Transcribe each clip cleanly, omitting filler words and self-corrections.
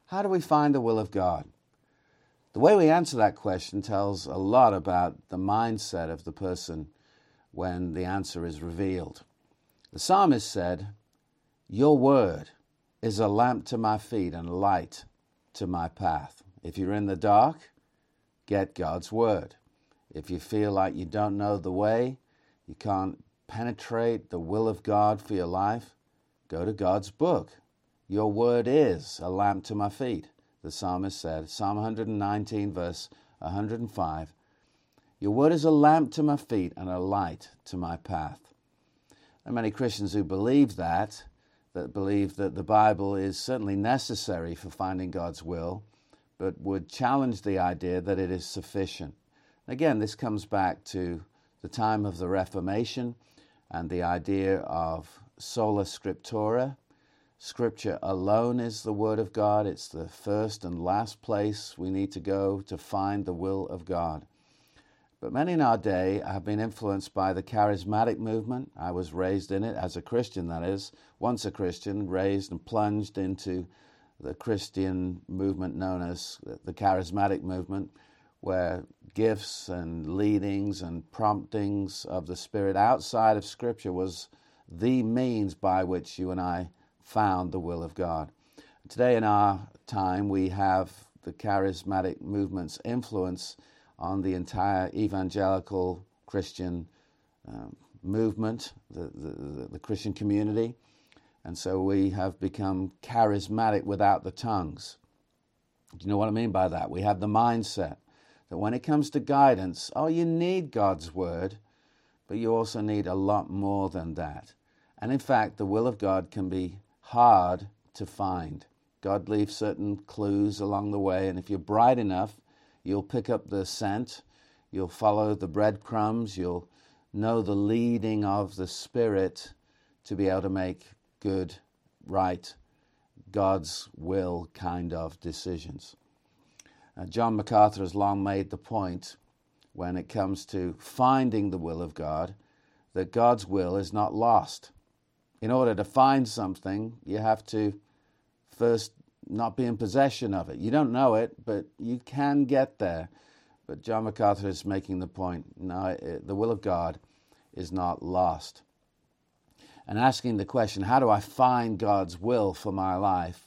How do we find the will of God? The way we answer that question tells a lot about the mindset of the person when the answer is revealed. The psalmist said, "Your word is a lamp to my feet and a light to my path." If you're in the dark, get God's word. If you feel like you don't know the way, you can't penetrate the will of God for your life, go to God's book. Your word is a lamp to my feet, the psalmist said. Psalm 119, verse 105. Your word is a lamp to my feet and a light to my path. There are many Christians who believe that believe that the Bible is certainly necessary for finding God's will, but would challenge the idea that it is sufficient. Again, this comes back to the time of the Reformation and the idea of sola scriptura. Scripture alone is the Word of God. It's the first and last place we need to go to find the will of God. But many in our day have been influenced by the charismatic movement. I was raised in it as a Christian, that is. Once a Christian, raised and plunged into the Christian movement known as the charismatic movement, where gifts and leadings and promptings of the Spirit outside of Scripture was the means by which you and I found the will of God. Today in our time, we have the charismatic movement's influence on the entire evangelical Christian movement, the Christian community. And so we have become charismatic without the tongues. Do you know what I mean by that? We have the mindset that when it comes to guidance, you need God's word, but you also need a lot more than that. And in fact, the will of God can be hard to find. God leaves certain clues along the way, and if you're bright enough, you'll pick up the scent, you'll follow the breadcrumbs, you'll know the leading of the Spirit to be able to make good, right, God's will kind of decisions. John MacArthur has long made the point when it comes to finding the will of God that God's will is not lost. In order to find something, you have to first not be in possession of it. You don't know it, but you can get there. But John MacArthur is making the point, no, the will of God is not lost. And asking the question, how do I find God's will for my life,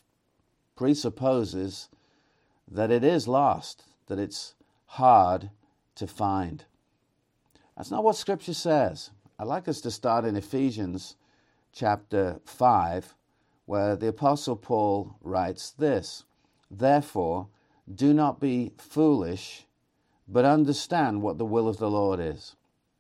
presupposes that it is lost, that it's hard to find. That's not what Scripture says. I'd like us to start in Ephesians chapter 5, where the Apostle Paul writes this: "Therefore, do not be foolish, but understand what the will of the Lord is."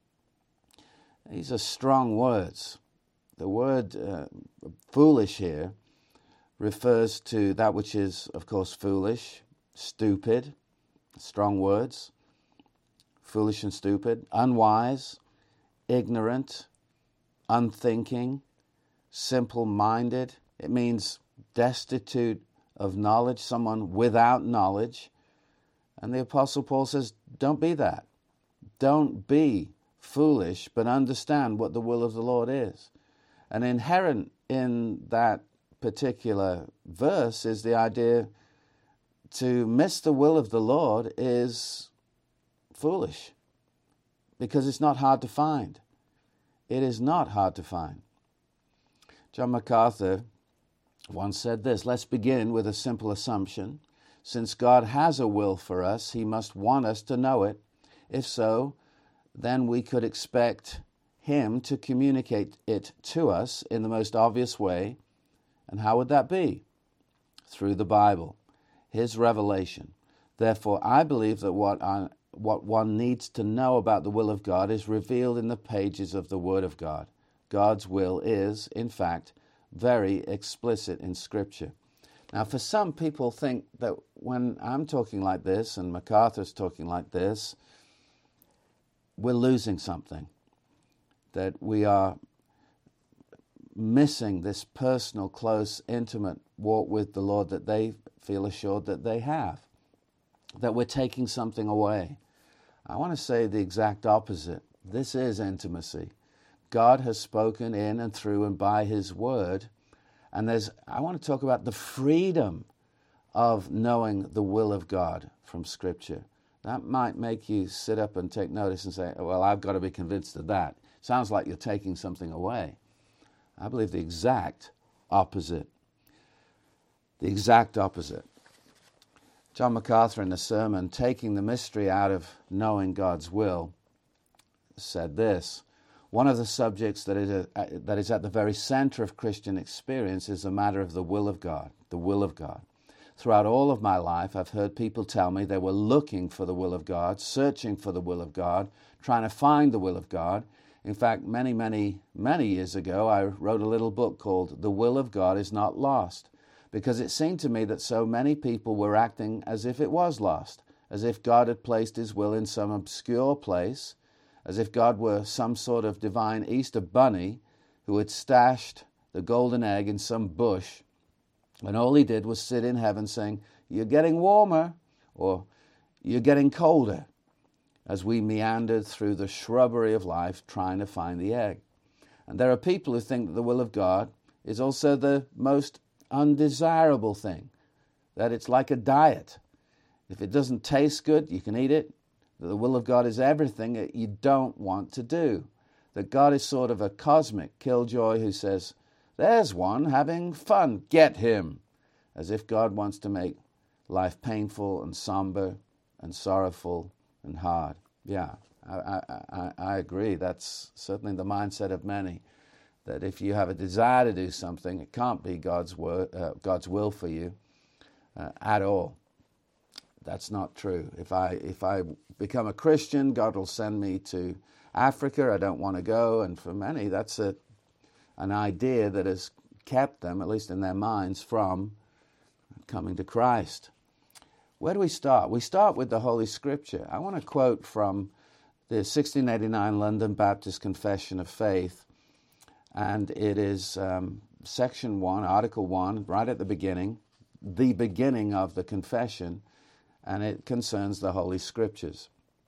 These are strong words. The word foolish here refers to that which is, of course, foolish, stupid, strong words, foolish and stupid, unwise, ignorant, unthinking, simple-minded. It means destitute of knowledge, someone without knowledge. And the Apostle Paul says, don't be that. Don't be foolish, but understand what the will of the Lord is. And inherent in that particular verse is the idea to miss the will of the Lord is foolish, because it's not hard to find. It is not hard to find. John MacArthur once said this: let's begin with a simple assumption. Since God has a will for us, he must want us to know it. If so, then we could expect him to communicate it to us in the most obvious way. And how would that be? Through the Bible, his revelation. Therefore, I believe that what one needs to know about the will of God is revealed in the pages of the Word of God. God's will is, in fact, very explicit in Scripture. Now, for some people think that when I'm talking like this and MacArthur's talking like this, we're losing something, that we are missing this personal, close, intimate walk with the Lord that they feel assured that they have, that we're taking something away. I want to say the exact opposite. This is intimacy. God has spoken in and through and by his word, and I want to talk about the freedom of knowing the will of God from Scripture. That might make you sit up and take notice and say, well, I've got to be convinced of that. Sounds like you're taking something away. I believe the exact opposite. The exact opposite. John MacArthur, in the sermon, Taking the Mystery Out of Knowing God's Will, said this: one of the subjects that is at the very center of Christian experience is the matter of the will of God, the will of God. Throughout all of my life, I've heard people tell me they were looking for the will of God, searching for the will of God, trying to find the will of God. In fact, many, many, many years ago, I wrote a little book called The Will of God is Not Lost, because it seemed to me that so many people were acting as if it was lost, as if God had placed his will in some obscure place, as if God were some sort of divine Easter bunny who had stashed the golden egg in some bush, and all he did was sit in heaven saying, "You're getting warmer," or "You're getting colder," as we meandered through the shrubbery of life trying to find the egg. And there are people who think that the will of God is also the most undesirable thing, that it's like a diet. If it doesn't taste good, you can eat it. That the will of God is everything that you don't want to do. That God is sort of a cosmic killjoy who says, "There's one having fun, get him," as if God wants to make life painful and somber and sorrowful and hard. Yeah, I agree. That's certainly the mindset of many, that if you have a desire to do something, it can't be God's will for you at all. That's not true. If I become a Christian, God will send me to Africa. I don't want to go. And for many, that's an idea that has kept them, at least in their minds, from coming to Christ. Where do we start? We start with the Holy Scripture. I want to quote from the 1689 London Baptist Confession of Faith, and it is section 1, article 1, right at the beginning of the confession, and it concerns the Holy Scriptures.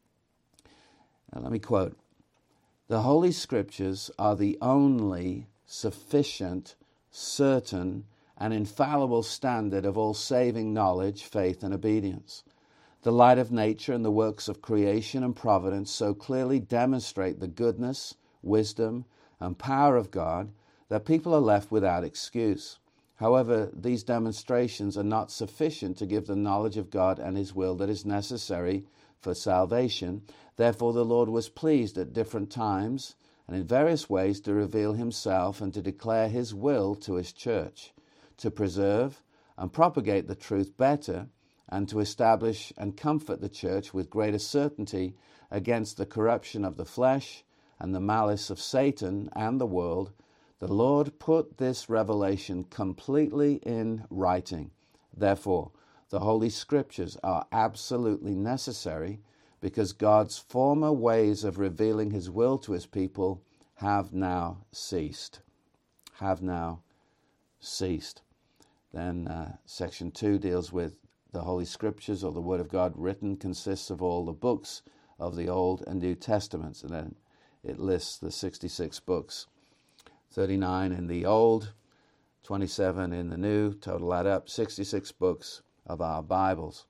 Now, let me quote: "The Holy Scriptures are the only sufficient, certain, and infallible standard of all saving knowledge, faith, and obedience. The light of nature and the works of creation and providence so clearly demonstrate the goodness, wisdom, and power of God that people are left without excuse. However, these demonstrations are not sufficient to give the knowledge of God and his will that is necessary for salvation. Therefore, the Lord was pleased at different times and in various ways to reveal himself and to declare his will to his church, to preserve and propagate the truth better, and to establish and comfort the church with greater certainty against the corruption of the flesh and the malice of Satan and the world. The Lord put this revelation completely in writing. Therefore, the Holy Scriptures are absolutely necessary because God's former ways of revealing his will to his people have now ceased." Have now ceased. Then section 2 deals with the Holy Scriptures, or the Word of God written, consists of all the books of the Old and New Testaments. And then it lists the 66 books, 39 in the Old, 27 in the New, total that up, 66 books of our Bibles.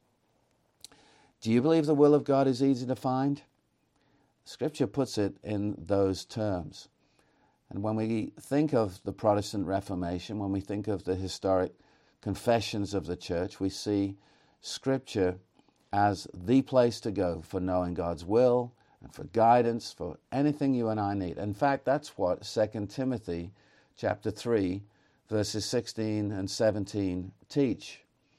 Do you believe the will of God is easy to find? Scripture puts it in those terms. And when we think of the Protestant Reformation, when we think of the historic confessions of the church, we see Scripture as the place to go for knowing God's will and for guidance, for anything you and I need. In fact, that's what 2 Timothy chapter 3, verses 16 and 17 teach.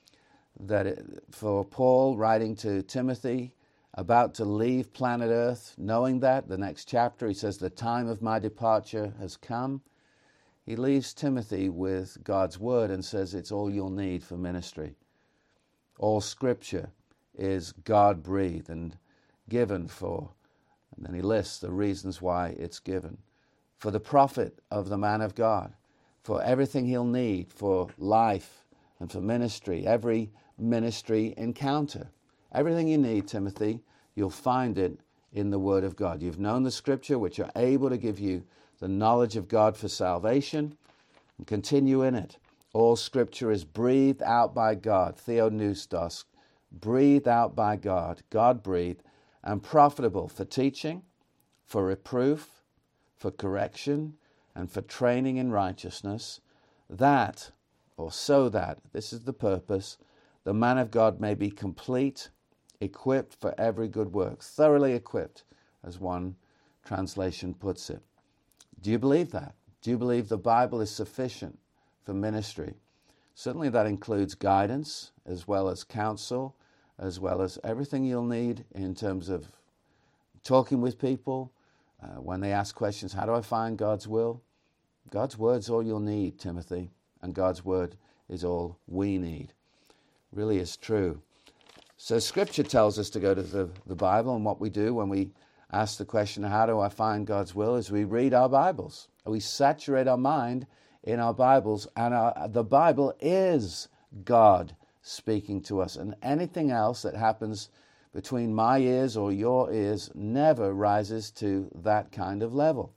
For Paul, writing to Timothy, about to leave planet Earth, knowing that, the next chapter, he says, "The time of my departure has come." He leaves Timothy with God's word and says it's all you'll need for ministry. All Scripture is God-breathed and given for, and then he lists the reasons why it's given. For the profit of the man of God, for everything he'll need for life and for ministry, every ministry encounter. Everything you need, Timothy, you'll find it in the Word of God. You've known the Scripture, which are able to give you the knowledge of God for salvation, and continue in it. All Scripture is breathed out by God, theopneustos, breathed out by God, God-breathed, and profitable for teaching, for reproof, for correction, and for training in righteousness, that, or so that, this is the purpose, the man of God may be complete, equipped for every good work, thoroughly equipped, as one translation puts it. Do you believe that? Do you believe the Bible is sufficient for ministry? Certainly that includes guidance, as well as counsel, as well as everything you'll need in terms of talking with people. When they ask questions, how do I find God's will? God's word's all you'll need, Timothy, and God's word is all we need. Really is true. So Scripture tells us to go to the Bible, and what we do when we ask the question, how do I find God's will, is we read our Bibles. We saturate our mind in our Bibles, and the Bible is God speaking to us, and anything else that happens between my ears or your ears never rises to that kind of level.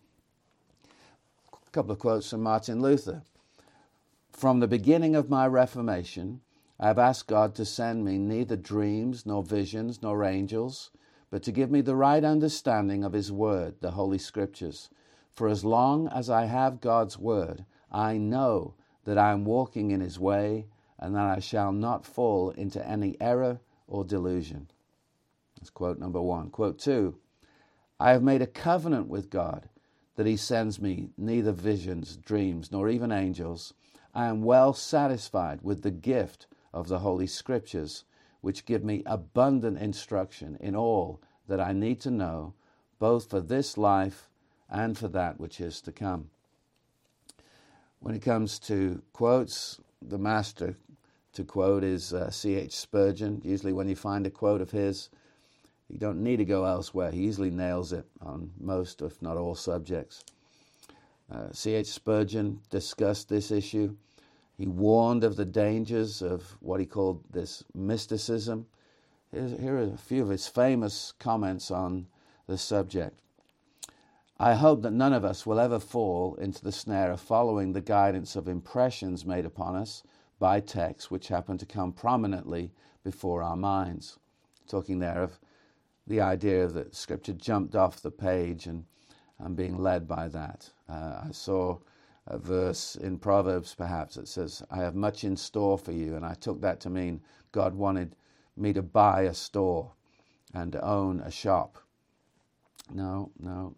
A couple of quotes from Martin Luther. From the beginning of my Reformation, I have asked God to send me neither dreams, nor visions, nor angels, but to give me the right understanding of His Word, the Holy Scriptures. For as long as I have God's Word, I know that I am walking in His way, and that I shall not fall into any error or delusion. That's quote number 1. Quote 2, I have made a covenant with God that He sends me neither visions, dreams, nor even angels. I am well satisfied with the gift of the Holy Scriptures, which give me abundant instruction in all that I need to know, both for this life and for that which is to come. When it comes to quotes, the master to quote is C.H. Spurgeon. Usually when you find a quote of his, you don't need to go elsewhere. He easily nails it on most, if not all, subjects. C.H. Spurgeon discussed this issue. He warned of the dangers of what he called this mysticism. Here are a few of his famous comments on the subject. I hope that none of us will ever fall into the snare of following the guidance of impressions made upon us by texts which happen to come prominently before our minds. Talking there of the idea that Scripture jumped off the page and I'm being led by that. I saw a verse in Proverbs perhaps that says, I have much in store for you, and I took that to mean God wanted me to buy a store and to own a shop. No.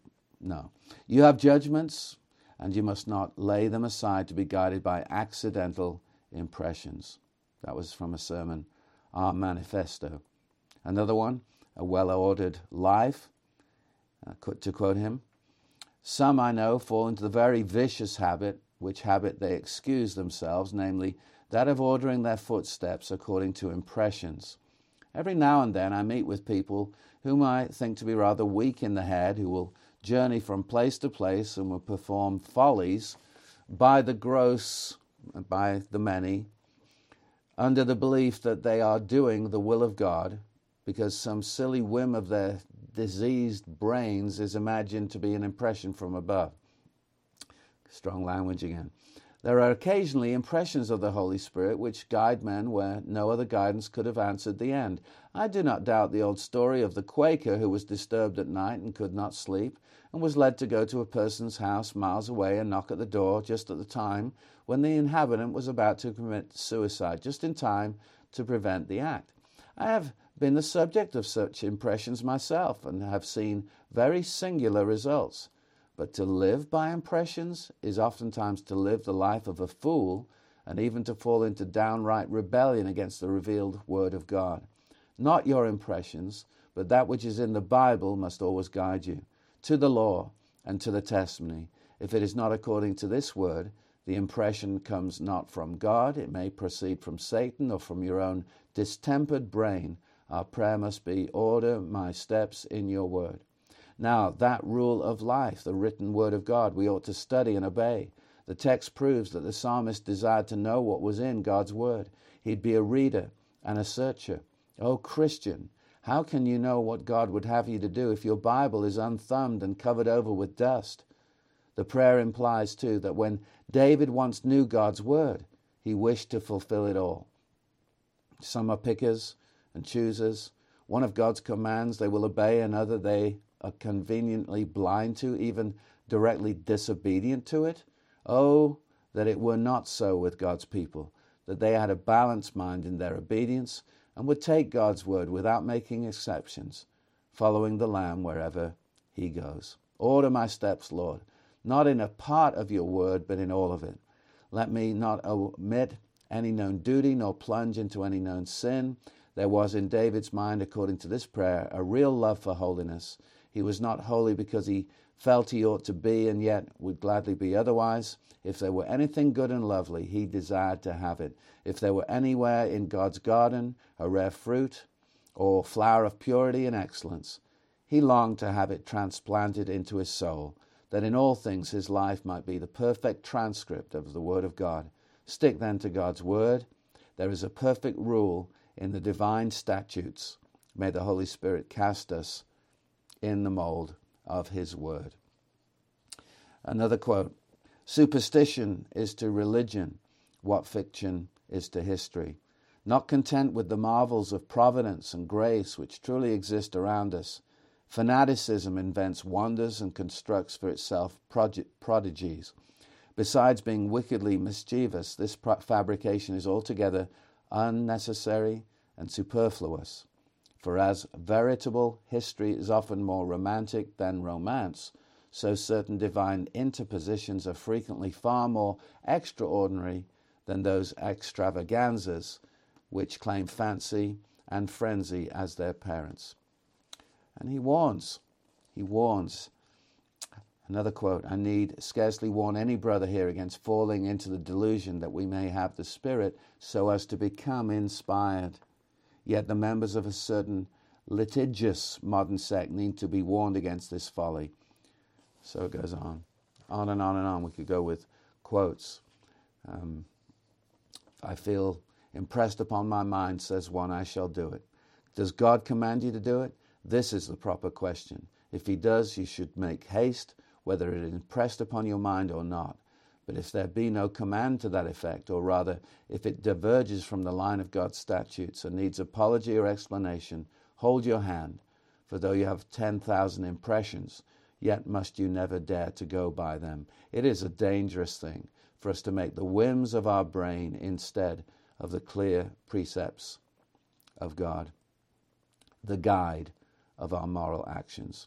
You have judgments, and you must not lay them aside to be guided by accidental impressions. That was from a sermon, Our Manifesto. Another one, a well-ordered life, to quote him. Some, I know, fall into the very vicious habit, which habit they excuse themselves, namely that of ordering their footsteps according to impressions. Every now and then I meet with people whom I think to be rather weak in the head, who will journey from place to place and will perform follies by the gross, by the many, under the belief that they are doing the will of God, because some silly whim of their diseased brains is imagined to be an impression from above. Strong language again. There are occasionally impressions of the Holy Spirit which guide men where no other guidance could have answered the end. I do not doubt the old story of the Quaker who was disturbed at night and could not sleep, and was led to go to a person's house miles away and knock at the door just at the time when the inhabitant was about to commit suicide, just in time to prevent the act. I have been the subject of such impressions myself and have seen very singular results. But to live by impressions is oftentimes to live the life of a fool, and even to fall into downright rebellion against the revealed Word of God. Not your impressions, but that which is in the Bible must always guide you to the law and to the testimony. If it is not according to this Word, the impression comes not from God. It may proceed from Satan or from your own distempered brain. Our prayer must be, order my steps in your Word. Now, that rule of life, the written Word of God, we ought to study and obey. The text proves that the psalmist desired to know what was in God's Word. He'd be a reader and a searcher. Oh, Christian, how can you know what God would have you to do if your Bible is unthumbed and covered over with dust? The prayer implies, too, that when David once knew God's Word, he wished to fulfill it all. Some are pickers and choosers. One of God's commands they will obey, another they are conveniently blind to, even directly disobedient to it. Oh, that it were not so with God's people, that they had a balanced mind in their obedience and would take God's word without making exceptions, following the Lamb wherever he goes. Order my steps, Lord, not in a part of your word, but in all of it. Let me not omit any known duty, nor plunge into any known sin. There was in David's mind, according to this prayer, a real love for holiness. He was not holy because he felt he ought to be, and yet would gladly be otherwise. If there were anything good and lovely, he desired to have it. If there were anywhere in God's garden a rare fruit or flower of purity and excellence, he longed to have it transplanted into his soul, that in all things his life might be the perfect transcript of the Word of God. Stick then to God's Word. There is a perfect rule in the divine statutes. May the Holy Spirit cast us in the mold of his Word. Another quote, superstition is to religion what fiction is to history. Not content with the marvels of providence and grace which truly exist around us, fanaticism invents wonders and constructs for itself prodigies. Besides being wickedly mischievous, this fabrication is altogether unnecessary and superfluous. For as veritable history is often more romantic than romance, so certain divine interpositions are frequently far more extraordinary than those extravaganzas which claim fancy and frenzy as their parents. And he warns. Another quote, I need scarcely warn any brother here against falling into the delusion that we may have the Spirit so as to become inspired. Yet the members of a certain litigious modern sect need to be warned against this folly. So it goes on and on and on. We could go with quotes. I feel impressed upon my mind, says one, I shall do it. Does God command you to do it? This is the proper question. If he does, you should make haste, whether it is impressed upon your mind or not. But if there be no command to that effect, or rather, if it diverges from the line of God's statutes and needs apology or explanation, hold your hand, for though you have 10,000 impressions, yet must you never dare to go by them. It is a dangerous thing for us to make the whims of our brain instead of the clear precepts of God, the guide of our moral actions.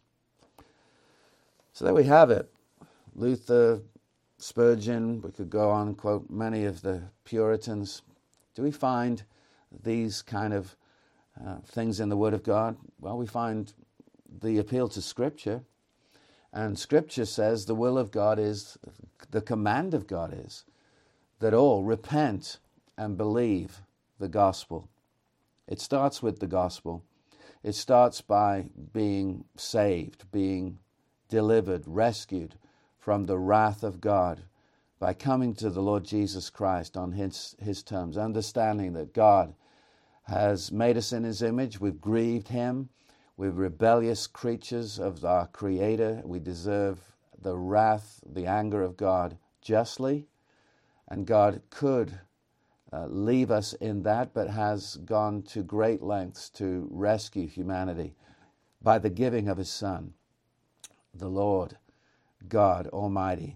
So there we have it. Luther, Spurgeon, we could go on and quote many of the Puritans. Do we find these kind of things in the Word of God? Well, we find the appeal to Scripture. And Scripture says the will of God is, the command of God is, that all repent and believe the gospel. It starts with the gospel. It starts by being saved, being delivered, rescued from the wrath of God by coming to the Lord Jesus Christ on his terms, understanding that God has made us in his image. We've grieved him. We're rebellious creatures of our Creator. We deserve the wrath, the anger of God justly. And God could leave us in that, but has gone to great lengths to rescue humanity by the giving of his Son. The Lord God Almighty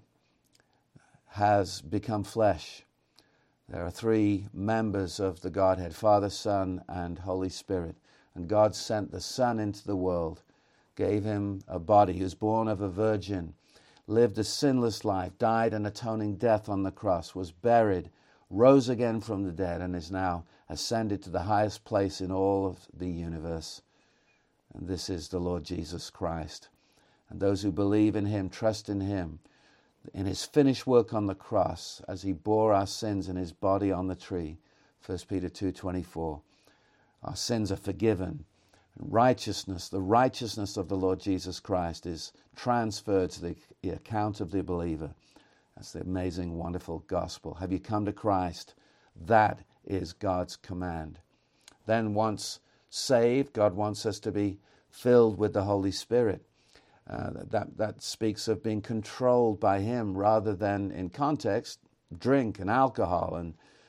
has become flesh. There are three members of the Godhead, Father, Son, and Holy Spirit. And God sent the Son into the world, gave him a body. He was born of a virgin, lived a sinless life, died an atoning death on the cross, was buried, rose again from the dead, and is now ascended to the highest place in all of the universe. And this is the Lord Jesus Christ. And those who believe in him, trust in him, in his finished work on the cross, as he bore our sins in his body on the tree, 1 Peter 2:24. Our sins are forgiven. Righteousness, the righteousness of the Lord Jesus Christ is transferred to the account of the believer. That's the amazing, wonderful gospel. Have you come to Christ? That is God's command. Then once saved, God wants us to be filled with the Holy Spirit. That speaks of being controlled by him rather than, in context, drink and alcohol and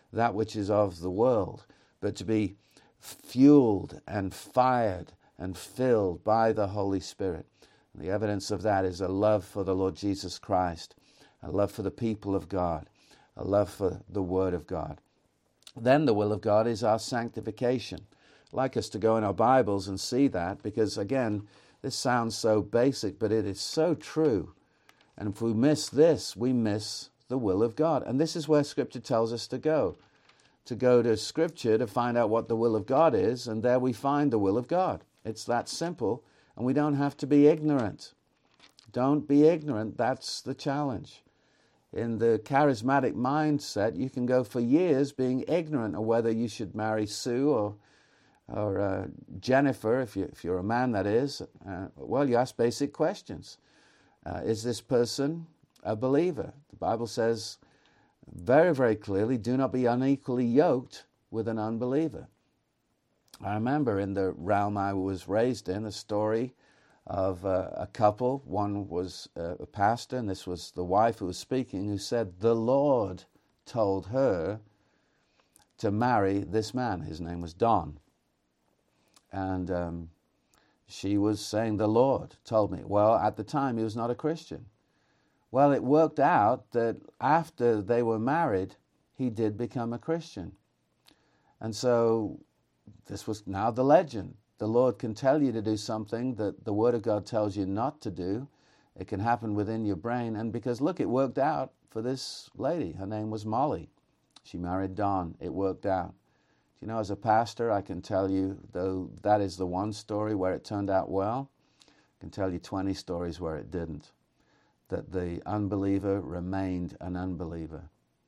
that which is of the world, but to be fueled and fired and filled by the Holy Spirit. And the evidence of that is a love for the Lord Jesus Christ, a love for the people of God, a love for the Word of God. Then the will of God is our sanctification. I'd like us to go in our Bibles and see that, because again, this sounds so basic, but it is so true. And if we miss this, we miss the will of God. And this is where Scripture tells us to go to Scripture to find out what the will of God is, and there we find the will of God. It's that simple, and we don't have to be ignorant. Don't be ignorant, that's the challenge. In the charismatic mindset, you can go for years being ignorant of whether you should marry Sue or Jennifer, if you're a man, that is. Well, you ask basic questions. Is this person a believer? The Bible says very, very clearly, do not be unequally yoked with an unbeliever. I remember in the realm I was raised in, a story of a couple. One was a pastor, and this was the wife who was speaking, who said the Lord told her to marry this man. His name was Don. And she was saying, the Lord told me. Well, at the time, he was not a Christian. Well, it worked out that after they were married, he did become a Christian. And so this was now the legend. The Lord can tell you to do something that the Word of God tells you not to do. It can happen within your brain. And because, look, it worked out for this lady. Her name was Molly. She married Don. It worked out. You know, as a pastor, I can tell you, though that is the one story where it turned out well, I can tell you 20 stories where it didn't. That the unbeliever remained an unbeliever.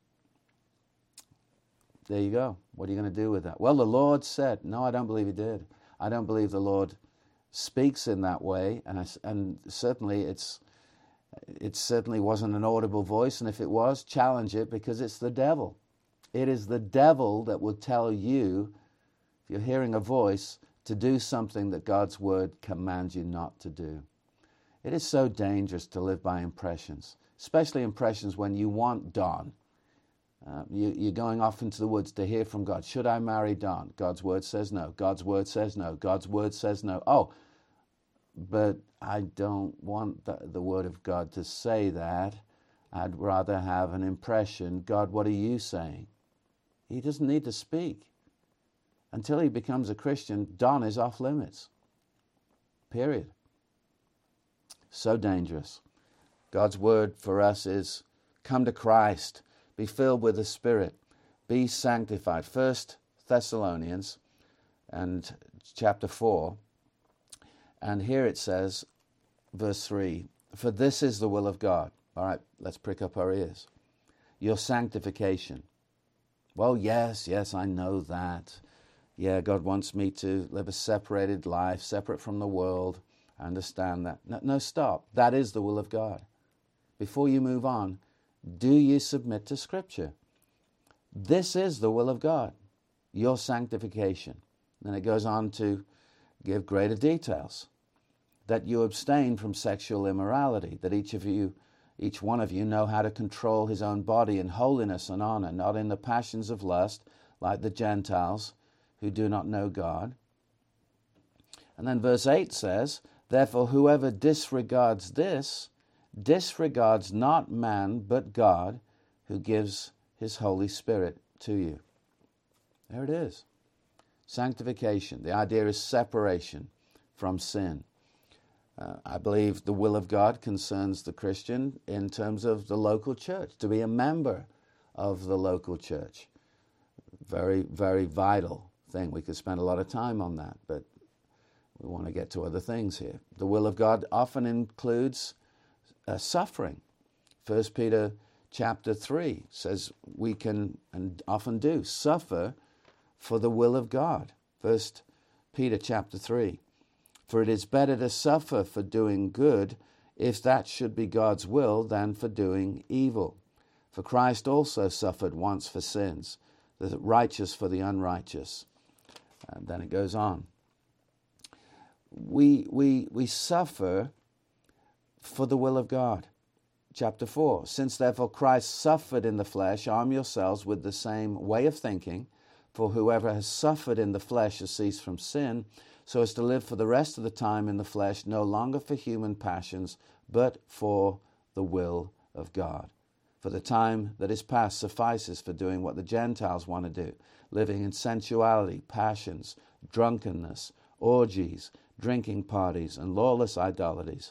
There you go. What are you going to do with that? Well, the Lord said. No, I don't believe he did. I don't believe the Lord speaks in that way, and certainly it certainly wasn't an audible voice, and if it was, challenge it, because it's the devil. It is the devil that will tell you, if you're hearing a voice, to do something that God's Word commands you not to do. It is so dangerous to live by impressions, especially impressions when you want Don. You're going off into the woods to hear from God. Should I marry Don? God's Word says no. God's Word says no. God's Word says no. Oh, but I don't want the Word of God to say that. I'd rather have an impression. God, what are you saying? He doesn't need to speak. Until he becomes a Christian, Don is off limits. Period. So dangerous. God's word for us is come to Christ, be filled with the Spirit, be sanctified. 1 Thessalonians and chapter 4. And here it says, verse 3, for this is the will of God. All right, let's prick up our ears. Your sanctification. Well, yes, I know that. Yeah, God wants me to live a separated life, separate from the world. I understand that. No, stop. That is the will of God. Before you move on, do you submit to Scripture? This is the will of God, your sanctification. Then it goes on to give greater details. That you abstain from sexual immorality, that each one of you know how to control his own body in holiness and honor, not in the passions of lust, like the Gentiles who do not know God. And then verse 8 says, therefore whoever disregards this, disregards not man but God, who gives his Holy Spirit to you. There it is. Sanctification. The idea is separation from sin. I believe the will of God concerns the Christian in terms of the local church, to be a member of the local church. Very, very vital thing. We could spend a lot of time on that, but we want to get to other things here. The will of God often includes suffering. 1 Peter chapter 3 says we can, and often do, suffer for the will of God. 1 Peter chapter 3. For it is better to suffer for doing good, if that should be God's will, than for doing evil. For Christ also suffered once for sins, the righteous for the unrighteous. And then it goes on. We suffer for the will of God. chapter 4. Since therefore Christ suffered in the flesh, arm yourselves with the same way of thinking, for whoever has suffered in the flesh has ceased from sin, so as to live for the rest of the time in the flesh, no longer for human passions, but for the will of God. For the time that is past suffices for doing what the Gentiles want to do, living in sensuality, passions, drunkenness, orgies, drinking parties, and lawless idolatry.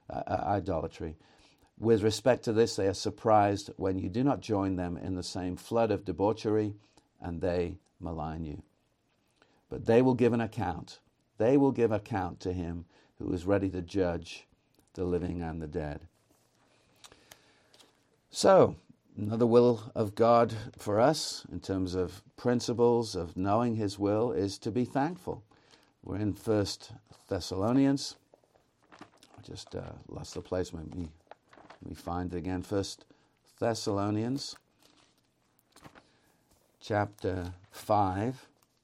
With respect to this, they are surprised when you do not join them in the same flood of debauchery, and they malign you. But they will give an account. They will give account to him who is ready to judge the living and the dead. So, another will of God for us in terms of principles of knowing his will is to be thankful. We're in 1 Thessalonians. I just lost the place. Let me find it again. 1 Thessalonians chapter 5.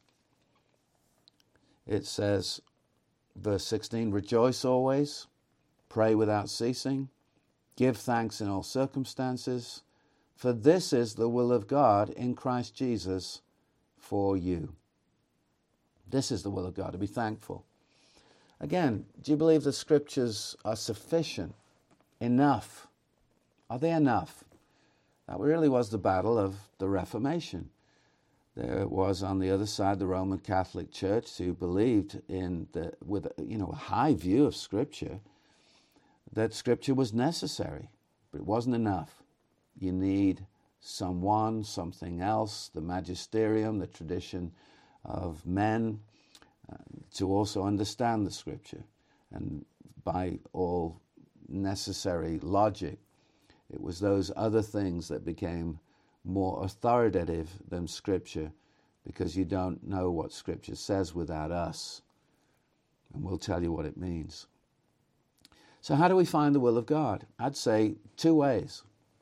It says, verse 16, rejoice always, pray without ceasing, give thanks in all circumstances, for this is the will of God in Christ Jesus for you. This is the will of God, to be thankful. Again, do you believe the scriptures are sufficient, enough? Are they enough? That really was the battle of the Reformation. There was on the other side the Roman Catholic Church who believed with a high view of Scripture, that Scripture was necessary, but it wasn't enough. You need someone, something else, the magisterium, the tradition of men, to also understand the Scripture. And by all necessary logic, it was those other things that became more authoritative than Scripture, because you don't know what Scripture says without us. And we'll tell you what it means. So how do we find the will of God? I'd say two ways.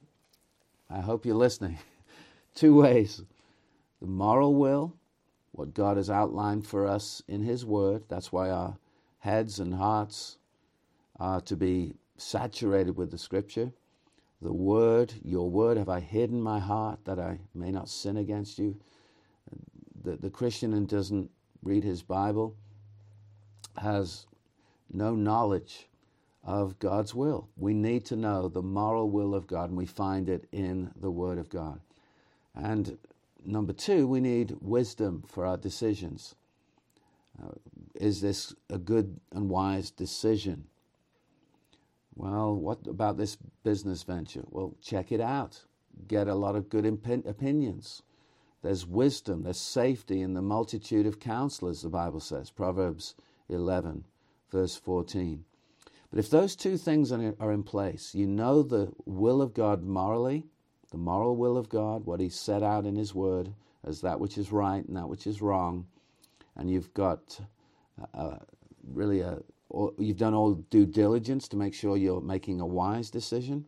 I hope you're listening. Two ways. The moral will, what God has outlined for us in his word. That's why our heads and hearts are to be saturated with the Scripture. The word, your word have I hid in my heart that I may not sin against you. The Christian who doesn't read his Bible has no knowledge of God's will. We need to know the moral will of God, and we find it in the Word of God. And number two, we need wisdom for our decisions. Is this a good and wise decision? Well, what about this business venture? Well, check it out. Get a lot of good opinions. There's wisdom, there's safety in the multitude of counselors, the Bible says, Proverbs 11, verse 14. But if those two things are in place, you know the will of God morally, the moral will of God, what he set out in his word as that which is right and that which is wrong, and you've got you've done all due diligence to make sure you're making a wise decision.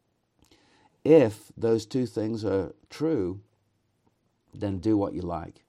If those two things are true, then do what you like.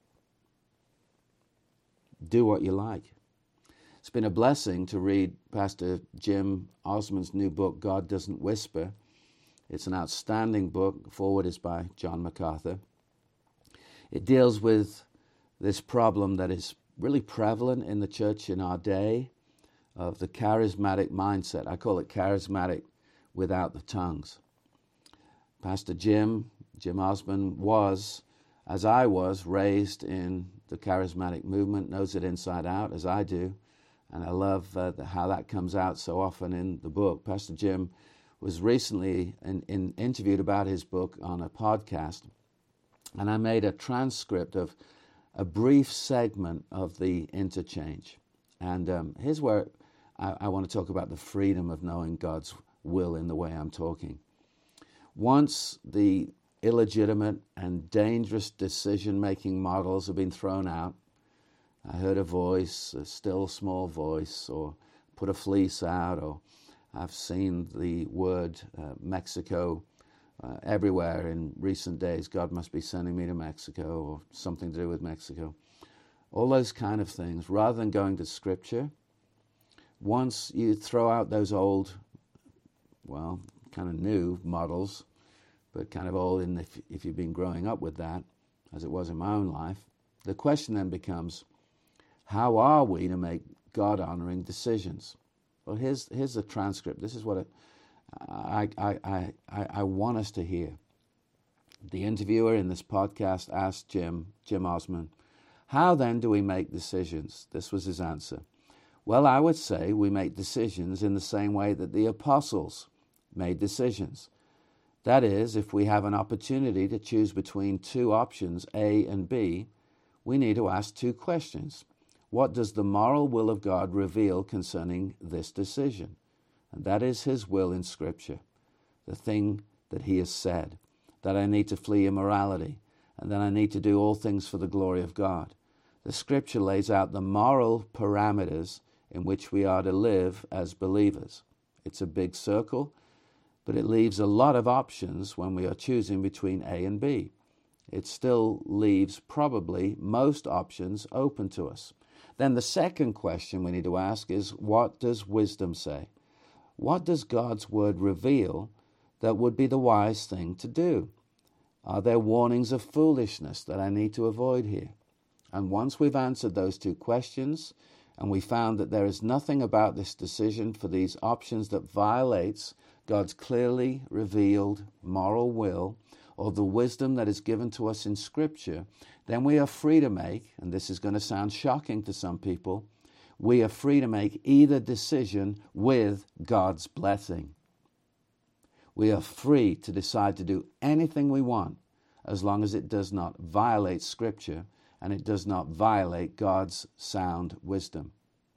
Do what you like. It's been a blessing to read Pastor Jim Osman's new book, God Doesn't Whisper. It's an outstanding book. Forward is by John MacArthur. It deals with this problem that is really prevalent in the church in our day, of the charismatic mindset. I call it charismatic without the tongues. Pastor Jim Osman was, as I was, raised in the charismatic movement, knows it inside out, as I do. And I love how that comes out so often in the book. Pastor Jim was recently interviewed about his book on a podcast, and I made a transcript of a brief segment of the interchange. And here's where I want to talk about the freedom of knowing God's will in the way I'm talking. Once the illegitimate and dangerous decision-making models have been thrown out, I heard a voice, a still small voice, or put a fleece out, or I've seen the word Mexico everywhere in recent days. God must be sending me to Mexico, or something to do with Mexico. All those kind of things. Rather than going to Scripture, once you throw out those old, kind of new models, but kind of old if you've been growing up with that, as it was in my own life. The question then becomes, how are we to make God-honoring decisions? Well, here's the transcript. This is what I want us to hear. The interviewer in this podcast asked Jim Osman, how then do we make decisions? This was his answer. Well, I would say we make decisions in the same way that the apostles made decisions. That is, if we have an opportunity to choose between two options, A and B, we need to ask two questions. What does the moral will of God reveal concerning this decision? And that is his will in Scripture, the thing that he has said, that I need to flee immorality, and that I need to do all things for the glory of God. The Scripture lays out the moral parameters in which we are to live as believers. It's a big circle, but it leaves a lot of options when we are choosing between A and B. It still leaves probably most options open to us. Then the second question we need to ask is, what does wisdom say? What does God's word reveal that would be the wise thing to do? Are there warnings of foolishness that I need to avoid here? And once we've answered those two questions, and we found that there is nothing about this decision for these options that violates God's clearly revealed moral will or the wisdom that is given to us in Scripture, then we are free to make, and this is going to sound shocking to some people, we are free to make either decision with God's blessing. We are free to decide to do anything we want as long as it does not violate Scripture and it does not violate God's sound wisdom.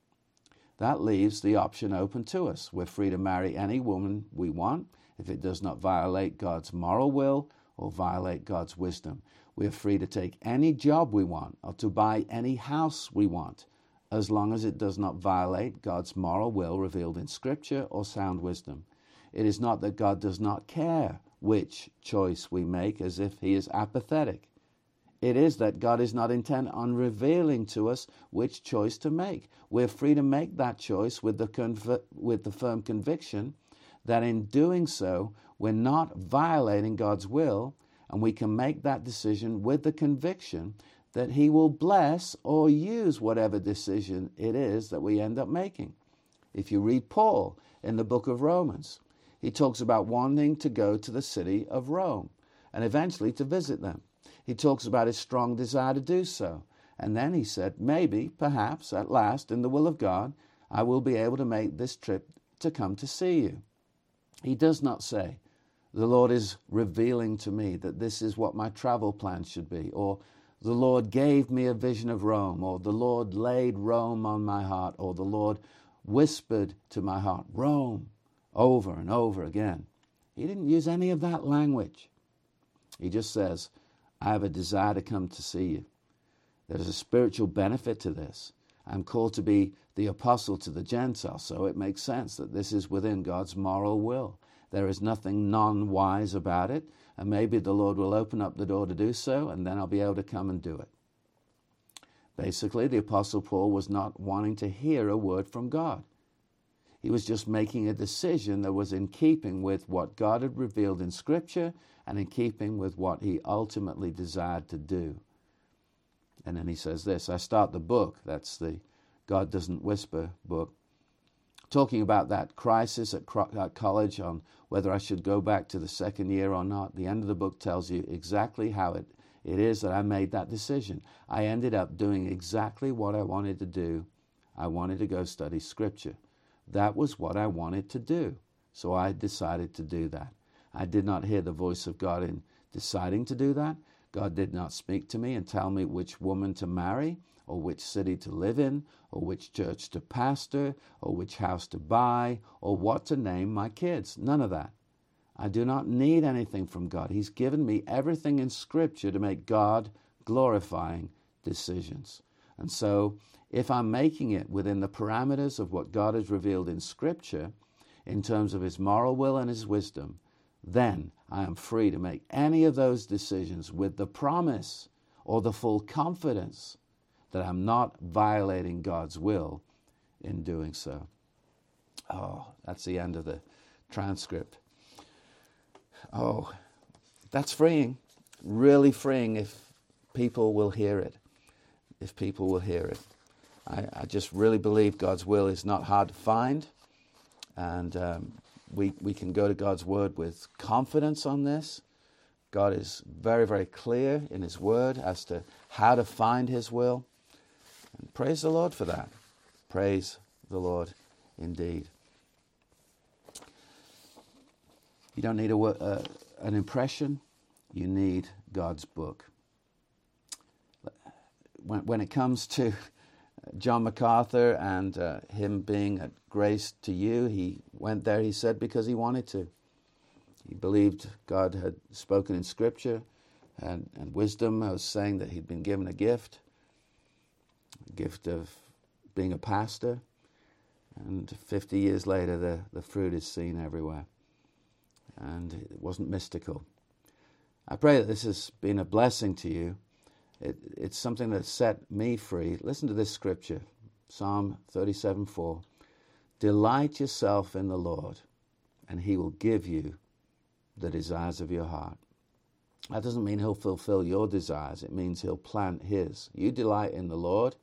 That leaves the option open to us. We're free to marry any woman we want if it does not violate God's moral will or violate God's wisdom. We are free to take any job we want or to buy any house we want as long as it does not violate God's moral will revealed in Scripture or sound wisdom. It is not that God does not care which choice we make as if he is apathetic. It is that God is not intent on revealing to us which choice to make. We're free to make that choice with the firm conviction that in doing so, we're not violating God's will, and we can make that decision with the conviction that he will bless or use whatever decision it is that we end up making. If you read Paul in the book of Romans, he talks about wanting to go to the city of Rome and eventually to visit them. He talks about his strong desire to do so. And then he said, maybe, perhaps, at last, in the will of God, I will be able to make this trip to come to see you. He does not say, the Lord is revealing to me that this is what my travel plans should be, or the Lord gave me a vision of Rome, or the Lord laid Rome on my heart, or the Lord whispered to my heart, Rome, over and over again. He didn't use any of that language. He just says, I have a desire to come to see you. There's a spiritual benefit to this. I'm called to be the apostle to the Gentiles, so it makes sense that this is within God's moral will. There is nothing non-wise about it, and maybe the Lord will open up the door to do so, and then I'll be able to come and do it. Basically, the Apostle Paul was not wanting to hear a word from God. He was just making a decision that was in keeping with what God had revealed in Scripture and in keeping with what he ultimately desired to do. And then he says this, I start the book, that's the God Doesn't Whisper book, talking about that crisis at college on whether I should go back to the second year or not. The end of the book tells you exactly how it is that I made that decision. I ended up doing exactly what I wanted to do. I wanted to go study Scripture. That was what I wanted to do. So I decided to do that. I did not hear the voice of God in deciding to do that. God did not speak to me and tell me which woman to marry, or which city to live in, or which church to pastor, or which house to buy, or what to name my kids. None of that. I do not need anything from God. He's given me everything in Scripture to make God glorifying decisions. And so, if I'm making it within the parameters of what God has revealed in Scripture, in terms of his moral will and his wisdom, then I am free to make any of those decisions with the promise or the full confidence that I'm not violating God's will in doing so. Oh, that's the end of the transcript. Oh, that's freeing, really freeing if people will hear it. If people will hear it. I just really believe God's will is not hard to find, and we can go to God's word with confidence on this. God is very, very clear in his word as to how to find his will. And praise the Lord for that. Praise the Lord indeed. You don't need an impression. You need God's book. When it comes to John MacArthur and him being at Grace to You, he went there, he said, because he wanted to. He believed God had spoken in Scripture, and wisdom. I was saying that he'd been given a gift of being a pastor, and 50 years later the fruit is seen everywhere. And it wasn't mystical. I pray that this has been a blessing to you. It's something that set me free. Listen to this scripture, Psalm 37:4. Delight yourself in the Lord, and he will give you the desires of your heart. That doesn't mean he'll fulfill your desires. It means he'll plant his. You delight in the Lord,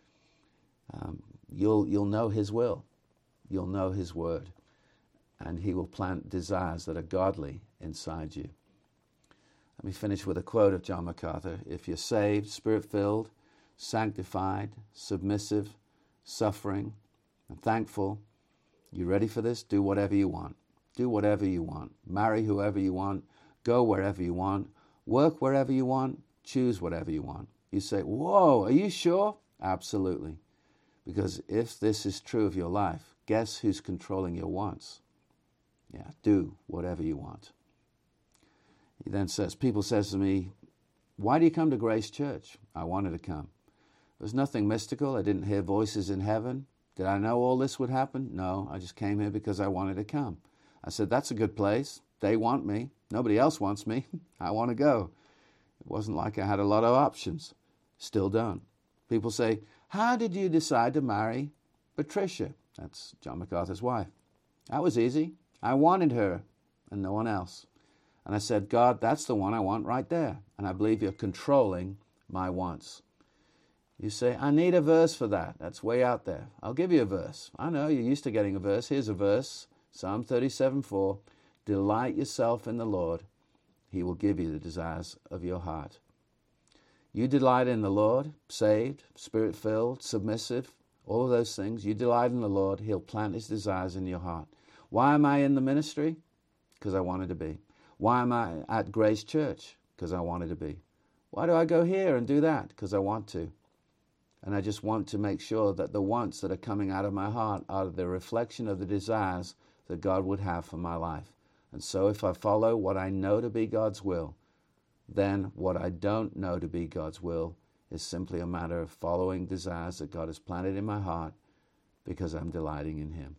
you'll know his will. You'll know his word. And he will plant desires that are godly inside you. Let me finish with a quote of John MacArthur. If you're saved, spirit-filled, sanctified, submissive, suffering, and thankful, you ready for this? Do whatever you want. Do whatever you want. Marry whoever you want. Go wherever you want. Work wherever you want. Choose whatever you want. You say, whoa, are you sure? Absolutely. Because if this is true of your life, guess who's controlling your wants? Yeah, do whatever you want. He then says, people says to me, why do you come to Grace Church? I wanted to come. There's nothing mystical. I didn't hear voices in heaven. Did I know all this would happen? No, I just came here because I wanted to come. I said, that's a good place. They want me. Nobody else wants me. I want to go. It wasn't like I had a lot of options. Still don't. People say, how did you decide to marry Patricia? That's John MacArthur's wife. That was easy. I wanted her and no one else. And I said, God, that's the one I want right there. And I believe you're controlling my wants. You say, I need a verse for that. That's way out there. I'll give you a verse. I know you're used to getting a verse. Here's a verse, Psalm 37:4. Delight yourself in the Lord. He will give you the desires of your heart. You delight in the Lord, saved, spirit-filled, submissive, all of those things. You delight in the Lord. He'll plant his desires in your heart. Why am I in the ministry? Because I wanted to be. Why am I at Grace Church? Because I wanted to be. Why do I go here and do that? Because I want to. And I just want to make sure that the wants that are coming out of my heart are the reflection of the desires that God would have for my life. And so if I follow what I know to be God's will, then what I don't know to be God's will is simply a matter of following desires that God has planted in my heart because I'm delighting in him.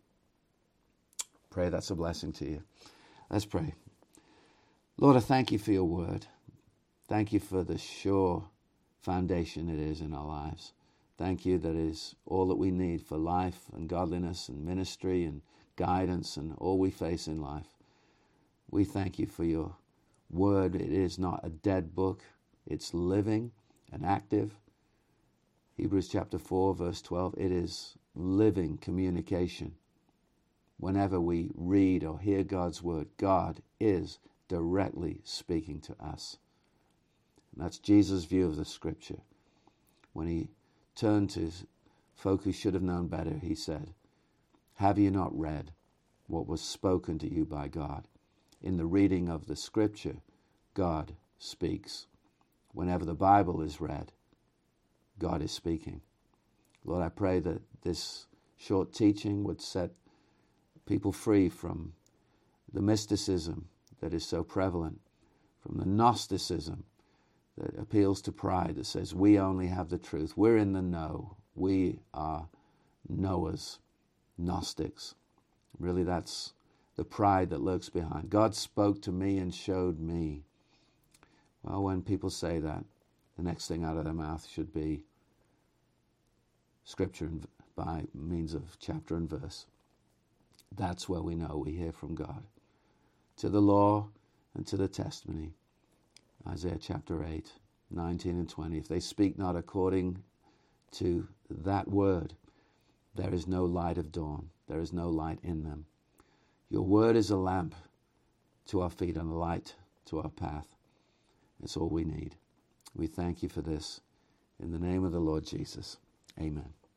Pray that's a blessing to you. Let's pray. Lord, I thank you for your word. Thank you for the sure foundation it is in our lives. Thank you that it is all that we need for life and godliness and ministry and guidance and all we face in life. We thank you for your word. It is not a dead book. It's living and active. Hebrews chapter 4, verse 12, it is living communication. Whenever we read or hear God's word, God is directly speaking to us. And that's Jesus' view of the scripture. When he turned to folk who should have known better, he said, have you not read what was spoken to you by God? In the reading of the scripture, God speaks. Whenever the Bible is read, God is speaking. Lord, I pray that this short teaching would set people free from the mysticism that is so prevalent, from the Gnosticism that appeals to pride, that says we only have the truth. We're in the know. We are knowers, Gnostics. Really, that's the pride that lurks behind. God spoke to me and showed me. Well, when people say that, the next thing out of their mouth should be scripture by means of chapter and verse. That's where we know we hear from God. To the law and to the testimony. Isaiah chapter 8, 19 and 20. If they speak not according to that word, there is no light of dawn. There is no light in them. Your word is a lamp to our feet and a light to our path. It's all we need. We thank you for this. In the name of the Lord Jesus. Amen.